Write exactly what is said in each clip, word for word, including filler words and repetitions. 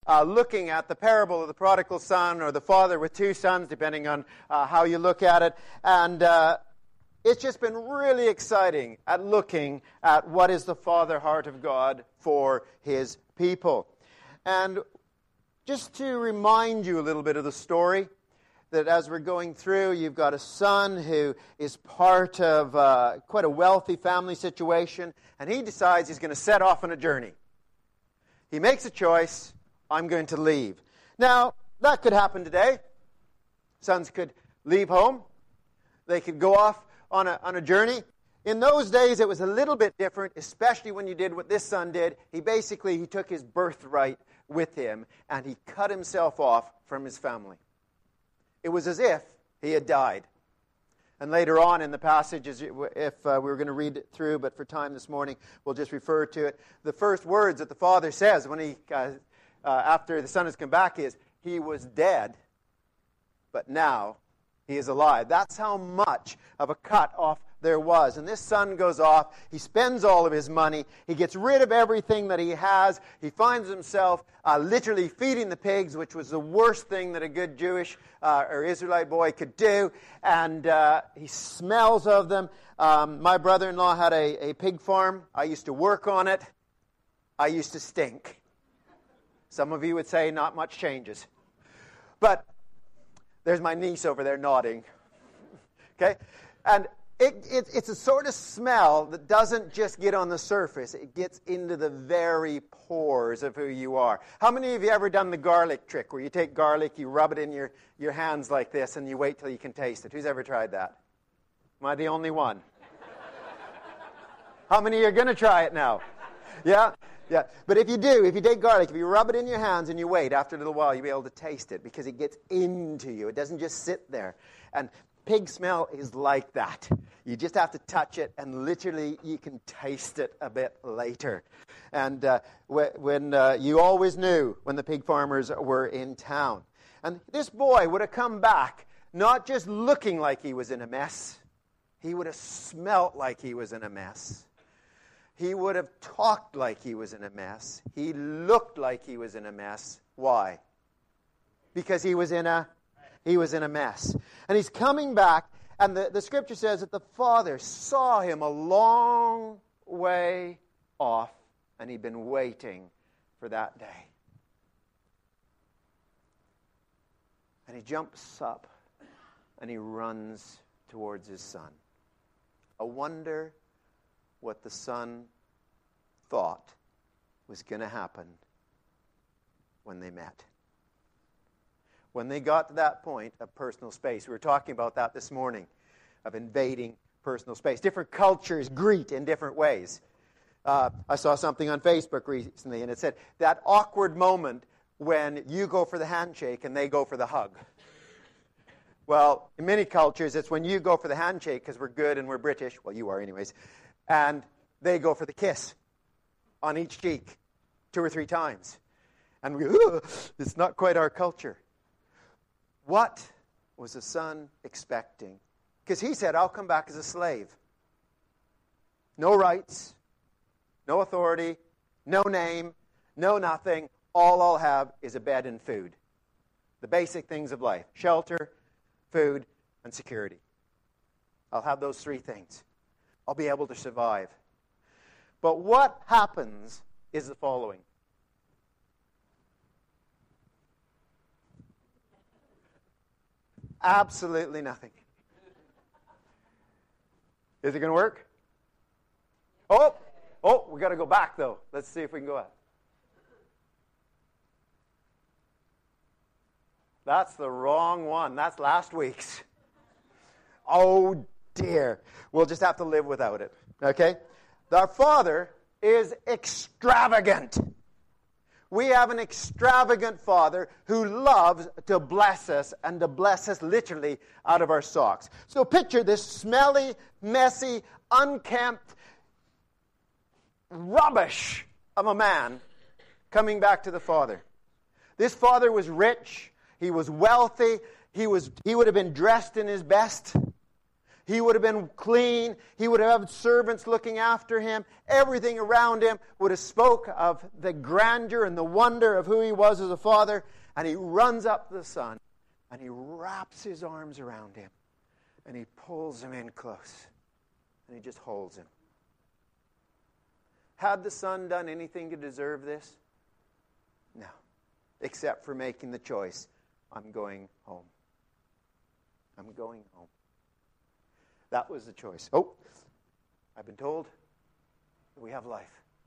uh, looking at the parable of the prodigal son, or the father with two sons, depending on uh, how you look at it. And uh, it's just been really exciting at looking at what is the father heart of God for his people. And just to remind you a little bit of the story, that as we're going through, you've got a son who is part of uh, quite a wealthy family situation, and he decides he's going to set off on a journey. He makes a choice: I'm going to leave. Now, that could happen today. Sons could leave home. They could go off on a, on a journey. In those days, it was a little bit different, especially when you did what this son did. He basically, he took his birthright with him, and he cut himself off from his family. It was as if he had died. And later on in the passage, if uh, we were going to read it through, but for time this morning, we'll just refer to it. The first words that the father says when he, uh, uh, after the son has come back, is, he was dead, but now he is alive. That's how much of a cut off there was. And this son goes off. He spends all of his money. He gets rid of everything that he has. He finds himself uh, literally feeding the pigs, which was the worst thing that a good Jewish uh, or Israelite boy could do. And uh, he smells of them. Um, my brother-in-law had a, a pig farm. I used to work on it. I used to stink. Some of you would say not much changes. But there's my niece over there nodding. Okay? And It, it, it's a sort of smell that doesn't just get on the surface. It gets into the very pores of who you are. How many of you ever done the garlic trick, where you take garlic, you rub it in your, your hands like this, and you wait till you can taste it? Who's ever tried that? Am I the only one? How many are going to try it now? Yeah? Yeah. But if you do, if you take garlic, if you rub it in your hands and you wait, after a little while you'll be able to taste it, because it gets into you. It doesn't just sit there. And pig smell is like that. You just have to touch it, and literally you can taste it a bit later. And uh, when uh, you always knew when the pig farmers were in town. And this boy would have come back not just looking like he was in a mess. He would have smelt like he was in a mess. He would have talked like he was in a mess. He looked like he was in a mess. Why? Because he was in a He was in a mess. And he's coming back, and the, the scripture says that the father saw him a long way off, and he'd been waiting for that day. And he jumps up, and he runs towards his son. I wonder what the son thought was going to happen when they met. When they got to that point of personal space. We were talking about that this morning, of invading personal space. Different cultures greet in different ways. Uh, I saw something on Facebook recently, and it said, that awkward moment when you go for the handshake and they go for the hug. Well, in many cultures, it's when you go for the handshake, because we're good and we're British. Well, you are anyways. And they go for the kiss on each cheek two or three times. And we, ugh, it's not quite our culture. What was the son expecting? Because he said, I'll come back as a slave. No rights, no authority, no name, no nothing. All I'll have is a bed and food. The basic things of life: shelter, food, and security. I'll have those three things. I'll be able to survive. But what happens is the following. Absolutely nothing. Is it going to work? Oh, oh, we got to go back though. Let's see if we can go out. That's the wrong one. That's last week's. Oh dear. We'll just have to live without it. Okay? Our Father is extravagant. We have an extravagant Father who loves to bless us, and to bless us literally out of our socks. So picture this smelly, messy, unkempt rubbish of a man coming back to the Father. This father was rich. He was wealthy. He was. He would have been dressed in his best. He would have been clean. He would have had servants looking after him. Everything around him would have spoke of the grandeur and the wonder of who he was as a father. And he runs up to the son, and he wraps his arms around him, and he pulls him in close, and he just holds him. Had the son done anything to deserve this? No, except for making the choice. I'm going home. I'm going home. That was the choice. Oh, I've been told that we have life.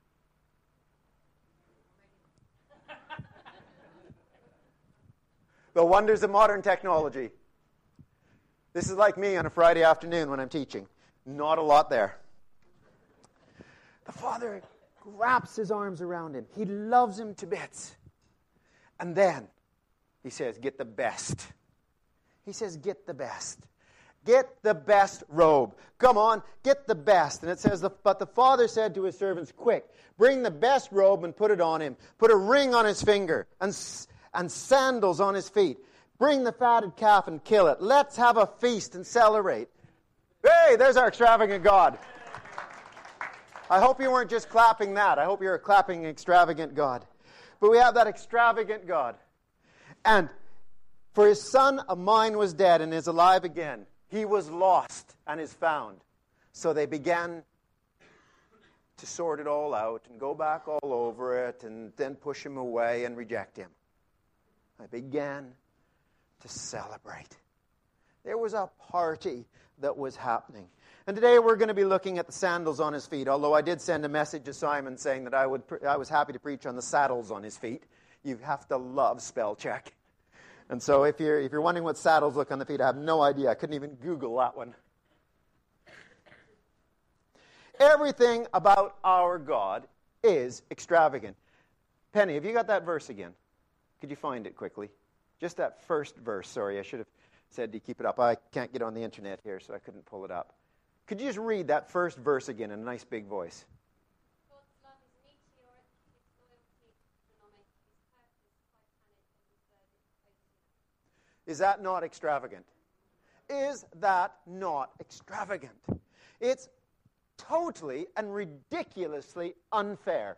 The wonders of modern technology. This is like me on a Friday afternoon when I'm teaching. Not a lot there. The father wraps his arms around him. He loves him to bits. And then he says, get the best. He says, get the best. Get the best robe. Come on, get the best. And it says, but the father said to his servants, quick, bring the best robe and put it on him. Put a ring on his finger and, and sandals on his feet. Bring the fatted calf and kill it. Let's have a feast and celebrate. Hey, there's our extravagant God. I hope you weren't just clapping that. I hope you're clapping extravagant God. But we have that extravagant God. And for his son of mine was dead and is alive again. He was lost and is found. So they began to sort it all out and go back all over it and then push him away and reject him. They began to celebrate. There was a party that was happening. And today we're going to be looking at the sandals on his feet, although I did send a message to Simon saying that I would I was happy to preach on the saddles on his feet. You have to love spell check. And so if you're, if you're wondering what saddles look on the feet, I have no idea. I couldn't even Google that one. Everything about our God is extravagant. Penny, have you got that verse again? Could you find it quickly? Just that first verse. Sorry, I should have said to keep it up. I can't get on the internet here, so I couldn't pull it up. Could you just read that first verse again in a nice big voice? Is that not extravagant? Is that not extravagant? It's totally and ridiculously unfair.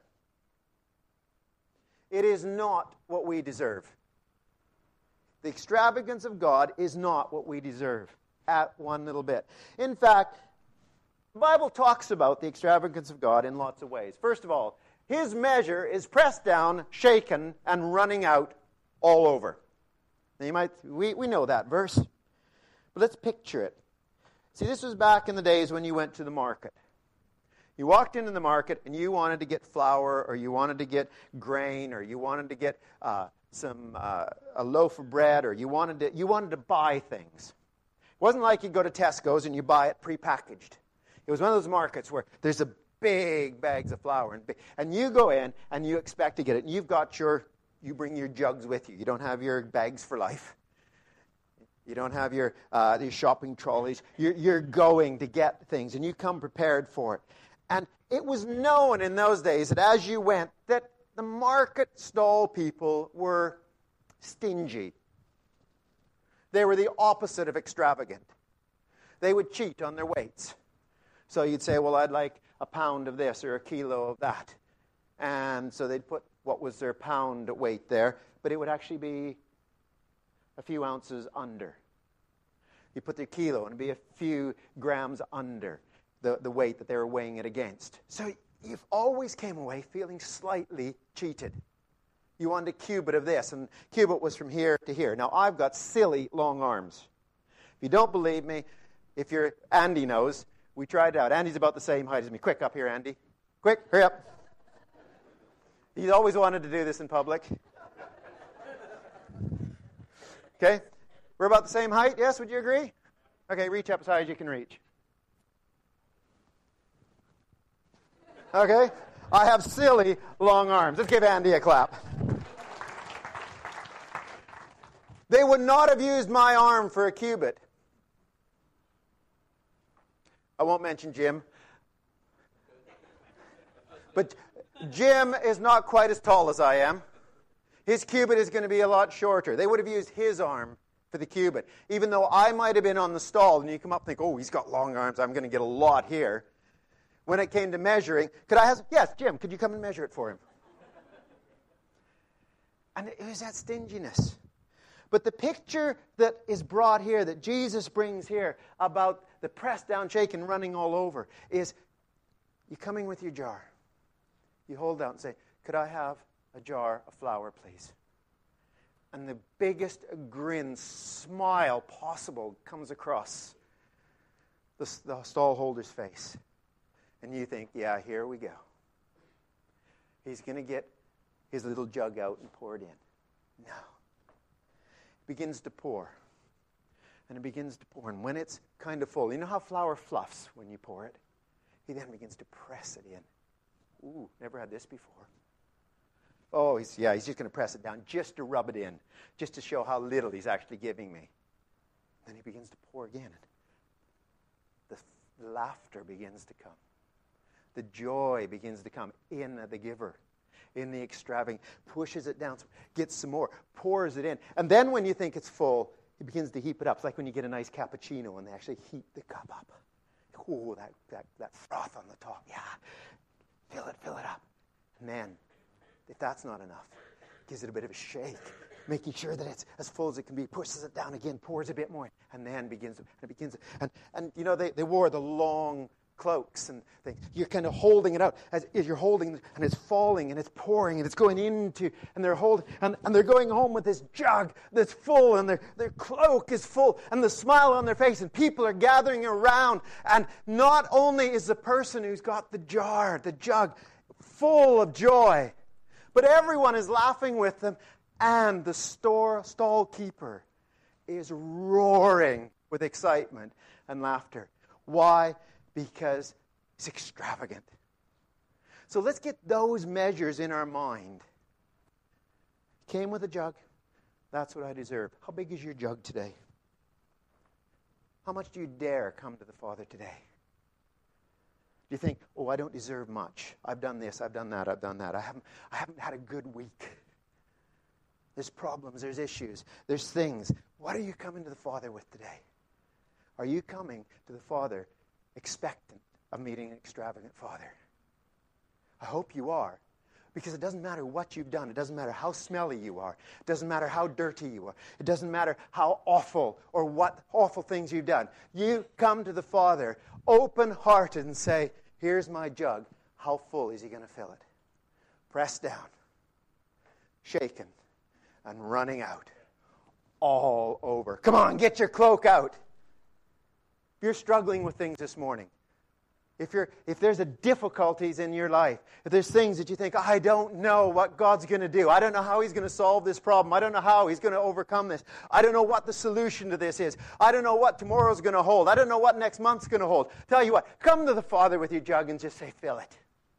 It is not what we deserve. The extravagance of God is not what we deserve at one little bit. In fact, the Bible talks about the extravagance of God in lots of ways. First of all, his measure is pressed down, shaken, and running out all over. Now you might, we, we know that verse, but let's picture it. See, this was back in the days when you went to the market. You walked into the market and you wanted to get flour, or you wanted to get grain, or you wanted to get uh, some uh, a loaf of bread, or you wanted to you wanted to buy things. It wasn't like you go to Tesco's and you buy it prepackaged. It was one of those markets where there's a big bags of flour, and, big, and you go in and you expect to get it, and you've got your You bring your jugs with you. You don't have your bags for life. You don't have your uh, these shopping trolleys. You're, you're going to get things, and you come prepared for it. And it was known in those days that as you went, that the market stall people were stingy. They were the opposite of extravagant. They would cheat on their weights. So you'd say, well, I'd like a pound of this or a kilo of that. And so they'd put what was their pound weight there, but it would actually be a few ounces under. You put the kilo and it'd be a few grams under the, the weight that they were weighing it against. So you've always came away feeling slightly cheated. You wanted a cubit of this, and cubit was from here to here. Now, I've got silly long arms. If you don't believe me, if you're, Andy knows, we tried it out. Andy's about the same height as me. Quick, up here, Andy. Quick, hurry up. He's always wanted to do this in public. Okay? We're about the same height, yes? Would you agree? Okay, reach up as high as you can reach. Okay? I have silly long arms. Let's give Andy a clap. They would not have used my arm for a cubit. I won't mention Jim. But Jim is not quite as tall as I am. His cubit is going to be a lot shorter. They would have used his arm for the cubit. Even though I might have been on the stall, and you come up and think, oh, he's got long arms, I'm going to get a lot here. When it came to measuring, could I have, yes, Jim, could you come and measure it for him? And it was that stinginess. But the picture that is brought here, that Jesus brings here, about the pressed down, shaken, running all over, is you coming with your jar. You hold out and say, could I have a jar of flour, please? And the biggest grin, smile possible comes across the, the stall holder's face. And you think, yeah, here we go. He's going to get his little jug out and pour it in. No. It begins to pour. And it begins to pour. And when it's kind of full, you know how flour fluffs when you pour it? He then begins to press it in. Ooh, never had this before. Oh, he's, yeah, he's just going to press it down just to rub it in, just to show how little he's actually giving me. Then he begins to pour again. The, the laughter begins to come. The joy begins to come in the giver, in the extravagant. Pushes it down, gets some more, pours it in. And then when you think it's full, he begins to heap it up. It's like when you get a nice cappuccino and they actually heat the cup up. Ooh, that, that, that froth on the top. Yeah, fill it, fill it up. And then, if that's not enough, gives it a bit of a shake, making sure that it's as full as it can be, pushes it down again, pours a bit more, and then begins, and it begins, and, and you know, they, they wore the long cloaks and things. You're kind of holding it out, as, as you're holding, and it's falling, and it's pouring, and it's going into, and they're holding, and, and they're going home with this jug that's full, and their, their cloak is full, and the smile on their face, and people are gathering around, and not only is the person who's got the jar, the jug, full of joy, but everyone is laughing with them, and the store stall keeper is roaring with excitement and laughter. Why? Because it's extravagant. So let's get those measures in our mind. Came with a jug. That's what I deserve. How big is your jug today? How much do you dare come to the Father today? Do you think, oh, I don't deserve much. I've done this, I've done that, I've done that. I haven't, I haven't had a good week. There's problems, there's issues, there's things. What are you coming to the Father with today? Are you coming to the Father expectant of meeting an extravagant Father? I hope you are. Because it doesn't matter what you've done. It doesn't matter how smelly you are. It doesn't matter how dirty you are. It doesn't matter how awful or what awful things you've done. You come to the Father open-hearted and say, here's my jug. How full is he going to fill it? Pressed down, shaken, and running out. All over. Come on, get your cloak out. If you're struggling with things this morning, If you're, if there's a difficulties in your life, if there's things that you think, I don't know what God's going to do. I don't know how he's going to solve this problem. I don't know how he's going to overcome this. I don't know what the solution to this is. I don't know what tomorrow's going to hold. I don't know what next month's going to hold. Tell you what, come to the Father with your jug and just say, fill it.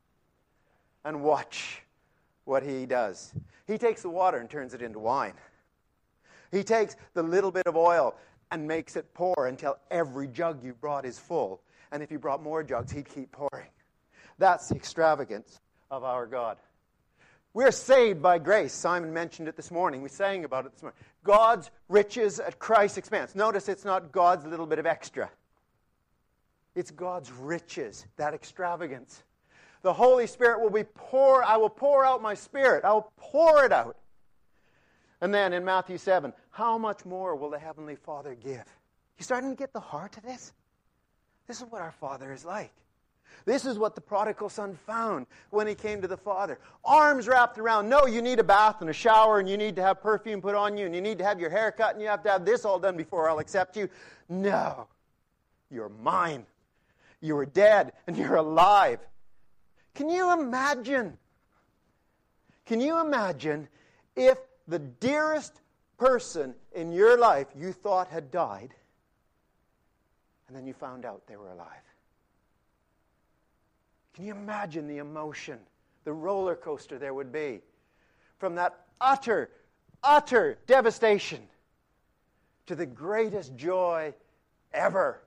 And watch what he does. He takes the water and turns it into wine. He takes the little bit of oil and makes it pour until every jug you brought is full. And if you brought more jugs, he'd keep pouring. That's the extravagance of our God. We're saved by grace. Simon mentioned it this morning. We sang about it this morning. God's riches at Christ's expense. Notice it's not God's little bit of extra. It's God's riches, that extravagance. The Holy Spirit will be pour. I will pour out my Spirit. I will pour it out. And then in Matthew seven, how much more will the Heavenly Father give? You starting to get the heart of this? This is what our Father is like. This is what the prodigal son found when he came to the Father. Arms wrapped around. No, you need a bath and a shower, and you need to have perfume put on you, and you need to have your hair cut, and you have to have this all done before I'll accept you. No. You're mine. You were dead, and you're alive. Can you imagine? Can you imagine if the dearest person in your life you thought had died, and then you found out they were alive? Can you imagine the emotion, the roller coaster there would be from that utter, utter devastation to the greatest joy ever?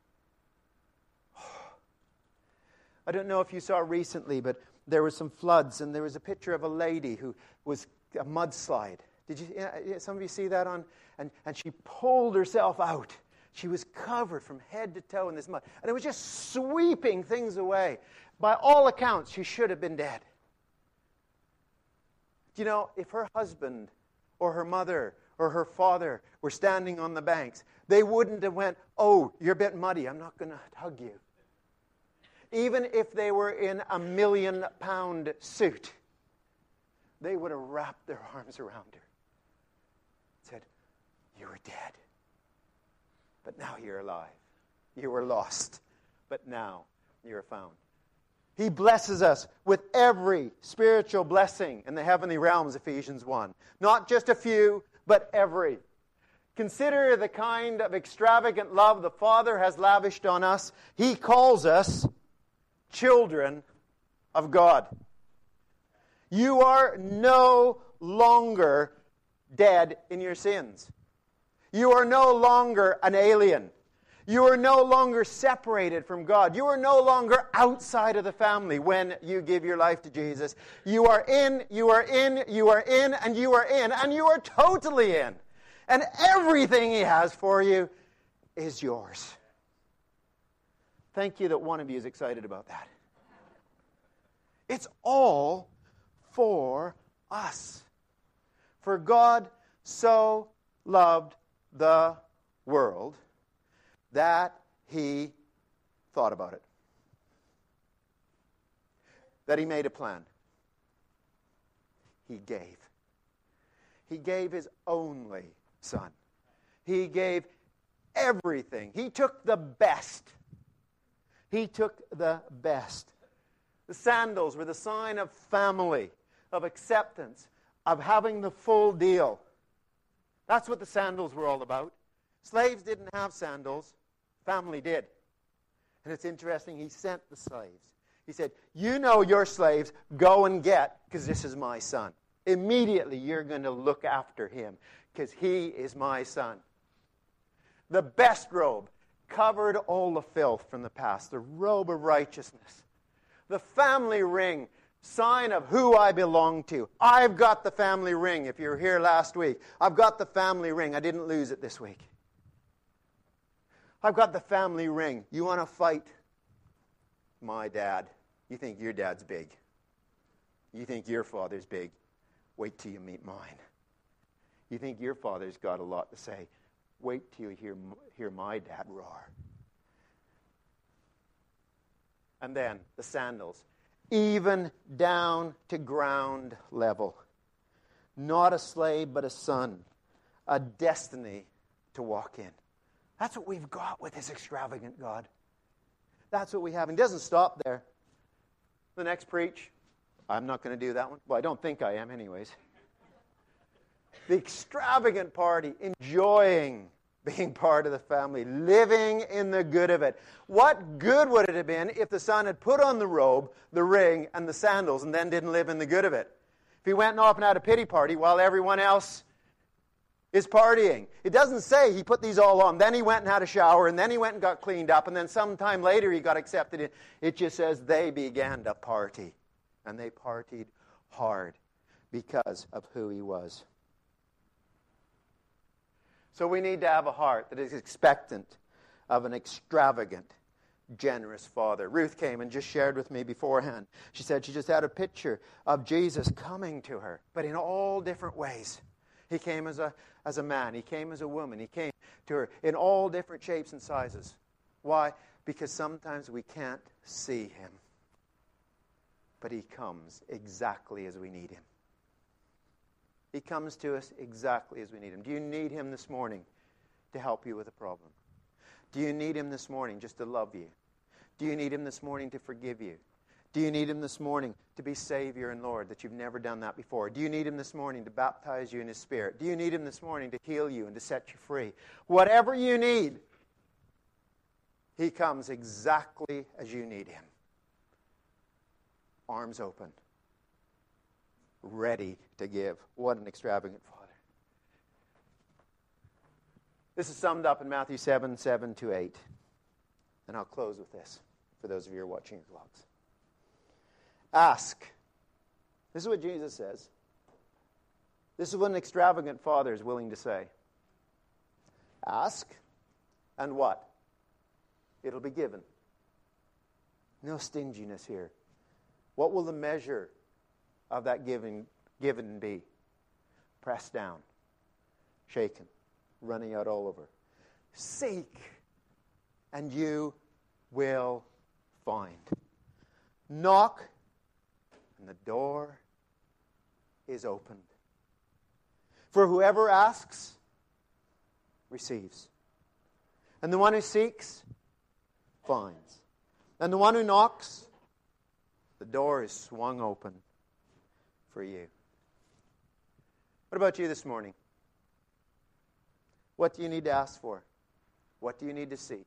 I don't know if you saw recently, but there were some floods, and there was a picture of a lady who was a mudslide. Did you? Yeah, some of you see that on? And, and she pulled herself out. She was covered from head to toe in this mud. And it was just sweeping things away. By all accounts, she should have been dead. Do you know, if her husband or her mother or her father were standing on the banks, they wouldn't have went, oh, you're a bit muddy, I'm not going to hug you. Even if they were in a million pound suit, they would have wrapped their arms around her. Said, you were dead, but now you're alive. You were lost, but now you're found. He blesses us with every spiritual blessing in the heavenly realms, Ephesians one. Not just a few, but every. Consider the kind of extravagant love the Father has lavished on us. He calls us children of God. You are no longer dead in your sins. You are no longer an alien. You are no longer separated from God. You are no longer outside of the family when you give your life to Jesus. You are in, you are in, you are in, and you are in, and you are totally in. And everything He has for you is yours. Thank you that one of you is excited about that. It's all for us. For God so loved the world that He thought about it. That He made a plan. He gave. He gave His only Son. He gave everything. He took the best. He took the best. The sandals were the sign of family, of acceptance, of having the full deal. That's what the sandals were all about. Slaves didn't have sandals. Family did. And it's interesting, He sent the slaves. He said, you know your slaves, go and get, because this is my son. Immediately you're going to look after him, because he is my son. The best robe covered all the filth from the past, the robe of righteousness. The family ring, sign of who I belong to. I've got the family ring. If you were here last week, I've got the family ring. I didn't lose it this week. I've got the family ring. You want to fight my dad? You think your dad's big. You think your father's big. Wait till you meet mine. You think your father's got a lot to say. Wait till you hear, hear my dad roar. And then the sandals. Even down to ground level. Not a slave, but a son. A destiny to walk in. That's what we've got with this extravagant God. That's what we have. And it doesn't stop there. The next preach, I'm not going to do that one. Well, I don't think I am anyways. The extravagant party, enjoying being part of the family, living in the good of it. What good would it have been if the son had put on the robe, the ring, and the sandals, and then didn't live in the good of it? If he went off and had a pity party while everyone else is partying. It doesn't say he put these all on, then he went and had a shower, and then he went and got cleaned up, and then sometime later he got accepted. It just says they began to party. And they partied hard because of who he was. So we need to have a heart that is expectant of an extravagant, generous Father. Ruth came and just shared with me beforehand. She said she just had a picture of Jesus coming to her, but in all different ways. He came as a, as a man. He came as a woman. He came to her in all different shapes and sizes. Why? Because sometimes we can't see Him. But He comes exactly as we need Him. He comes to us exactly as we need Him. Do you need Him this morning to help you with a problem? Do you need Him this morning just to love you? Do you need Him this morning to forgive you? Do you need Him this morning to be Savior and Lord, that you've never done that before? Do you need Him this morning to baptize you in His Spirit? Do you need Him this morning to heal you and to set you free? Whatever you need, He comes exactly as you need Him. Arms open. Ready to give. What an extravagant Father. This is summed up in Matthew seven, seven to eight. And I'll close with this, for those of you who are watching your vlogs. Ask. This is what Jesus says. This is what an extravagant father is willing to say. Ask, and what? It'll be given. No stinginess here. What will the measure of that giving given be? Pressed down, shaken, running out all over. Seek, and you will find. Knock, and the door is opened. For whoever asks, receives. And the one who seeks, finds. And the one who knocks, the door is swung open for you. What about you this morning? What do you need to ask for? What do you need to seek?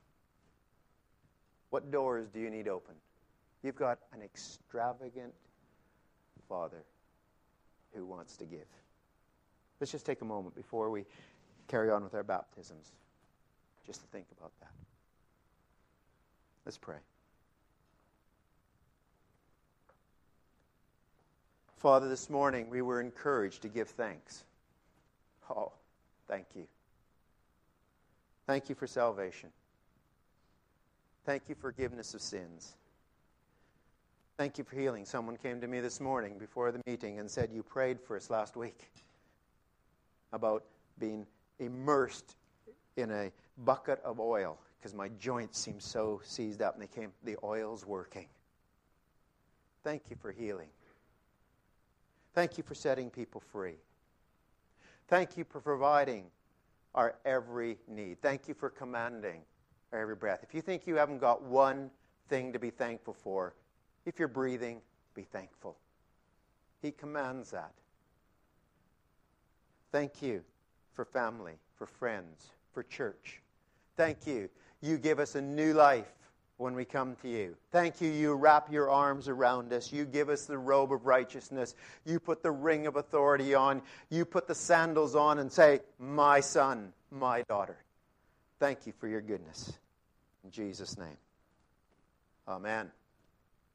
What doors do you need open? You've got an extravagant Father who wants to give. Let's just take a moment before we carry on with our baptisms, just to think about that. Let's pray. Father, this morning we were encouraged to give thanks. Oh, thank you. Thank you for salvation. Thank you for forgiveness of sins. Thank you for healing. Someone came to me this morning before the meeting and said, you prayed for us last week about being immersed in a bucket of oil because my joints seemed so seized up and they came, the oil's working. Thank you for healing. Thank you for setting people free. Thank you for providing our every need. Thank you for commanding our every breath. If you think you haven't got one thing to be thankful for, if you're breathing, be thankful. He commands that. Thank you for family, for friends, for church. Thank you. You give us a new life when we come to you. Thank you. You wrap your arms around us. You give us the robe of righteousness. You put the ring of authority on. You put the sandals on and say, my son, my daughter. Thank you for your goodness. In Jesus' name. Amen.